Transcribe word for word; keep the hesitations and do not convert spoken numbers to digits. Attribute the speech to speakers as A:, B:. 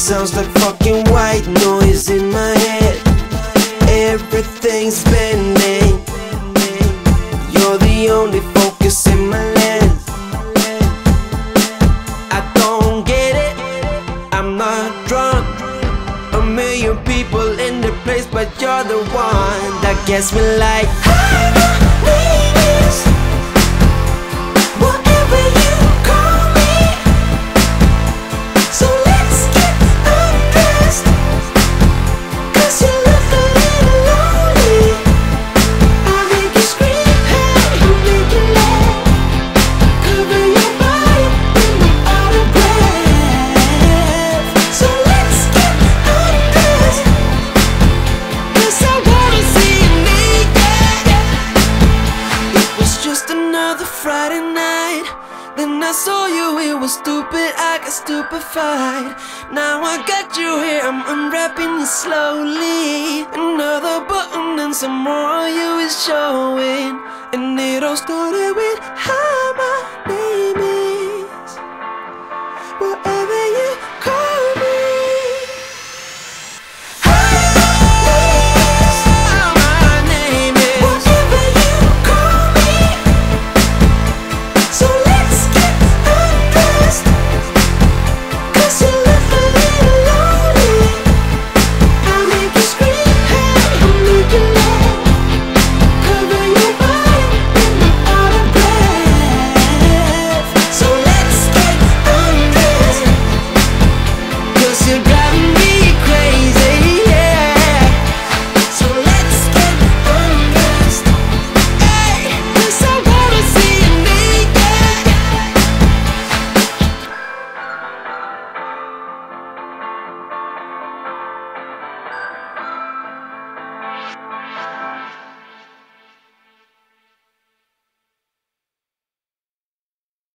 A: sounds like fucking white noise in my head. Everything's spinning. You're the only focus in my lens. I don't get it, I'm not drunk. A million people in the place, but you're the one that gets me like harmonies. Whatever you call me. So let's get undressed, 'cause you look a little lonely. I'll make you scream, hey, I'll make you laugh. Cover your body in my autograph. So let's get undressed, 'cause I wanna see you naked. It was just another Friday night. Then I saw you, it was stupid, I got stupefied. Now I got you here, I'm unwrapping you slowly. Another button and some more of you is showing. And it all started with how my name is. Whatever